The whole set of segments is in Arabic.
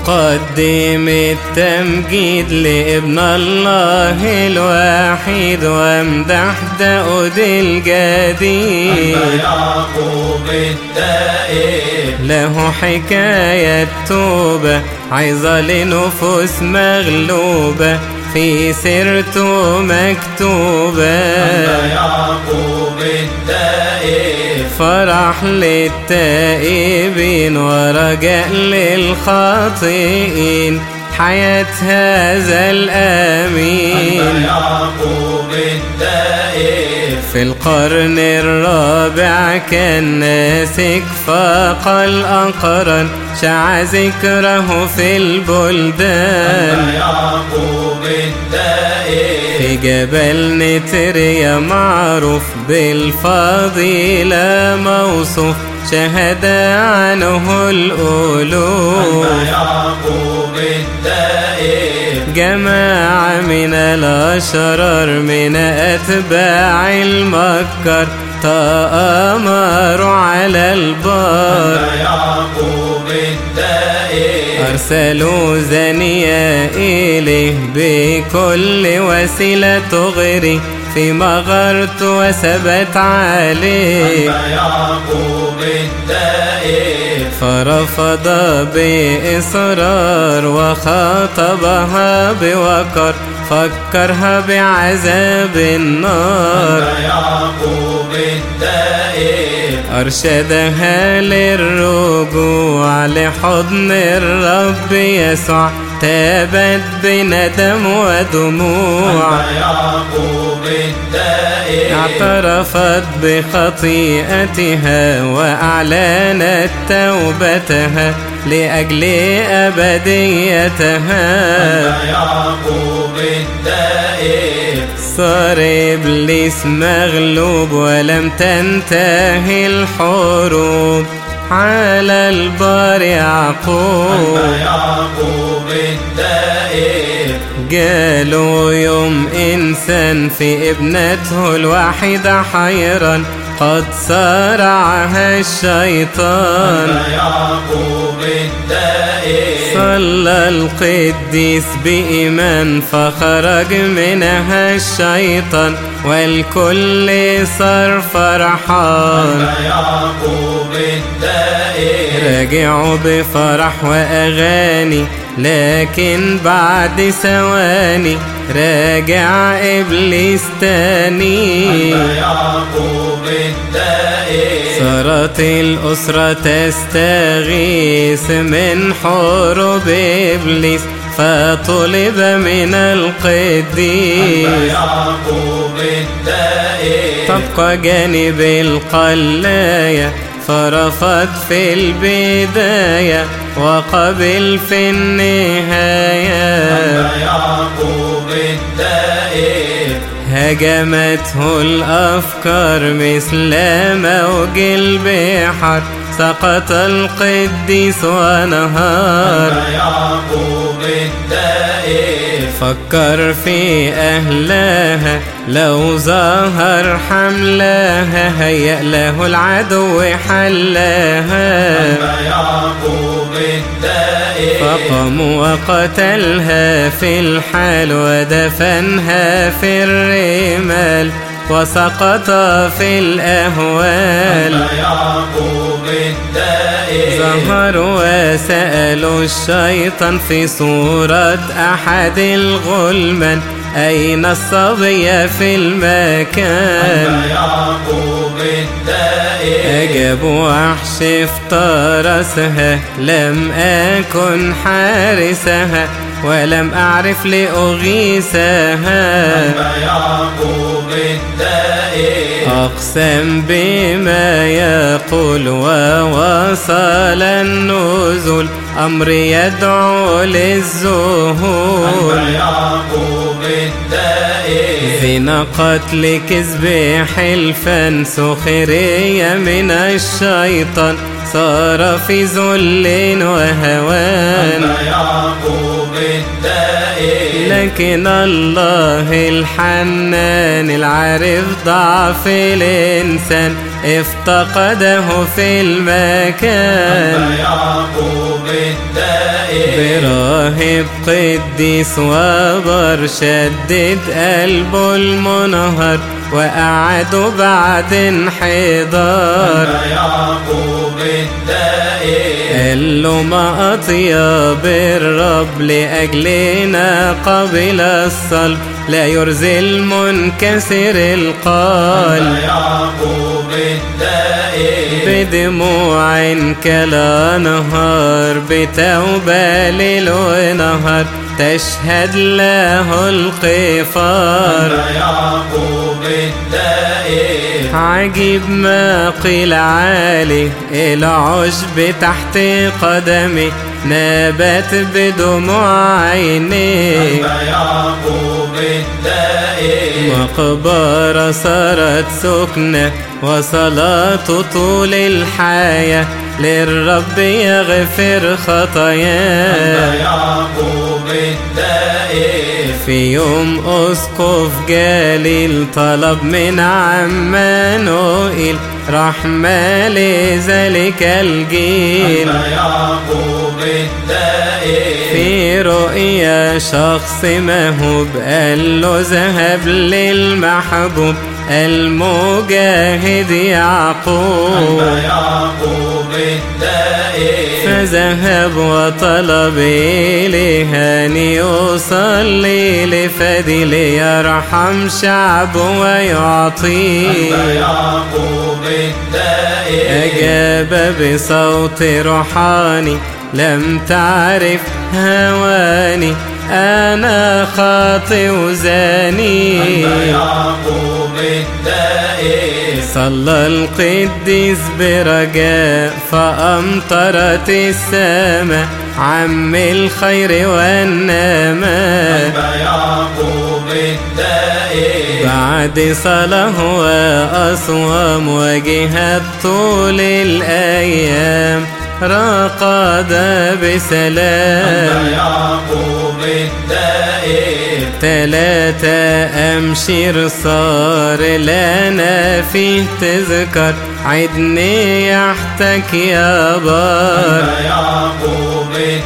أقدم التمجيد لابن الله الوحيد وامدح داود الجديد يعقوب التائب له حكاية توبة عظة لنفوس مغلوبة في سيرته مكتوبة يعقوب التائب فرح للتائبين ورجاء للخاطئين حياة هذا الآمين يعقوب التائب في القرن الرابع كان ناسك فاق الأقرن شاع ذكره في البلدان يعقوب التائب في جبل نتريا معروف بالفضيلة موصوف شهد عنه الألوف يعقوب التائب جماعة من الأشرار من أتباع المكر تآمروا على البار يعقوب التائب أرسلوا زانية إليه بكل وسيلة تغري في مغرت وثبت عليه يعقوب التائب فرفض بإصرار وخاطبها بوقر فكرها بعذاب النار يعقوب التائب أرشدها للرجوع لحضن الرب يسوع تابت بندم ودموع يعقوب التائب اعترفت بخطيئتها وأعلنت توبتها لأجل أبديتها يعقوب التائب صار إبليس مغلوب ولم تنتهي الحروب على البار يعقوب يعقوب التائب جاله يوم إنسان في ابنته الوحيدة حيران قد صارعها الشيطان يعقوب التائب صلى القديس بإيمان فخرج منها الشيطان والكل صار فرحان يعقوب التائب رجعوا بفرح وأغاني لكن بعد ثواني راجع إبليس تاني يعقوب التائب صارت الأسرة تستغيث من حروب إبليس فطلب من القديس يعقوب التائب تبقى جانب القلاية فرفض في البداية وقبل في النهاية يعقوب التائب هجمته الأفكار مثل موج البحر سقط القديس ونهار يعقوب التائب فكر في أهلها لو ظهر حملها هيأ له العدو حلها يعقوب التائب فقام وقتلها في الحال ودفنها في الرمال وسقط في الأهوال يعقوب التائب ظهروا وسألوا الشيطان في صورة أحد الغلمان أين الصبي في المكان يعقوب التائب أجاب وحش افترسها لم أكن حارسها ولم أعرف لأغيثها يعقوب التائب أقسم بما يقول ووصل النزول أمر يدعو للذهول يعقوب التائب زنا قتل كذب حلفا سخرية من الشيطان صار في ذل وهوان يعقوب التائب لكن الله الحنان العارف ضعف الإنسان افتقده في المكان يعقوب الدائم براهب قديس وبر شدد قلبه المنهر وقعدوا بعد انحدار يعقوب الدائم قال له ما أطيب الرب لأجلنا قبل الصلب لا يرزي المنكسر القلب يعقوب الدائم بدموع كالأنهار بتوبة ليل ونهار تشهد له القفار يعقوب الدائم عجيب ما قيل عليه العشب تحت قدمه نبات بدموع عينيه يعقوب الدائم مقبرة صارت سكنة وصلاته طول الحياة للرب يغفر خطاياه يعقوب الدائم في يوم أسقف جليل طلب من عمانوئيل رحمة لذلك الجيل يعقوب الدائم في رؤيا شخص مهوب قال له ذهب للمحبوب المجاهد يعقوب يعقوب الدائم فذهب وطلب إليه أن يصلي لفدي ليرحم شعبه ويعطيه يعقوب الدائم أجاب بصوت روحاني لم تعرف هواني أنا خاطئ زاني يعقوب الدائم صلى القديس برجاء فأمطرت السماء عم الخير والنماء يعقوب الدائم بعد صلاة وأصوام وجهاد طول الأيام رقد بسلام يعقوب الدائم 3 أمشير صار لنا فيه تذكر عدني يحتك يا بار يعقوب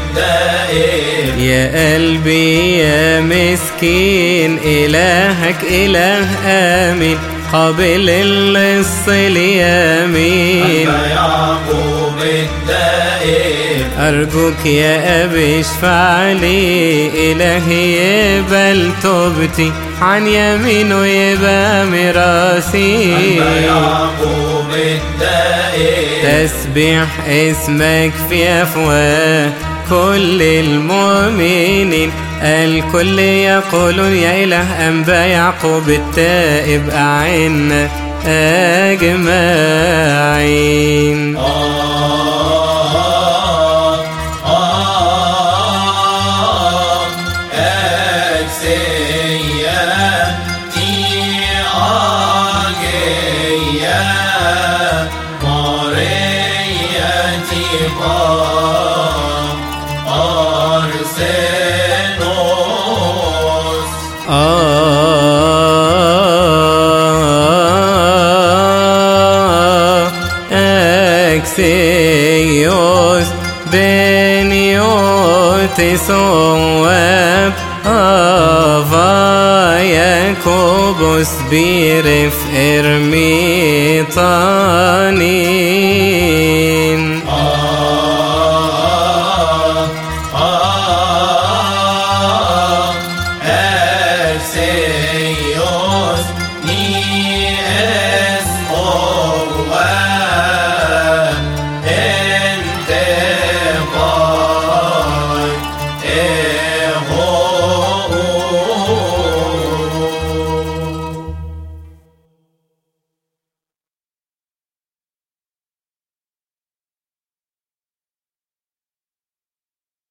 الدائم يا قلبي يا مسكين إلهك إله آمين قابل اللص اليمين يعقوب الدائم أرجوك يا أبي اشفع لي إلهي يقبل توبتي عن يمينه يبقى مراسي يعقوب الدائم تسبيح اسمك في أفواه كل المؤمنين الكل يقولون يا إله أنبا يعقوب التائب أعنا أجمعين أكسيوس بنيوتي صواب أفا ياكوبوس بيرف إرميطاني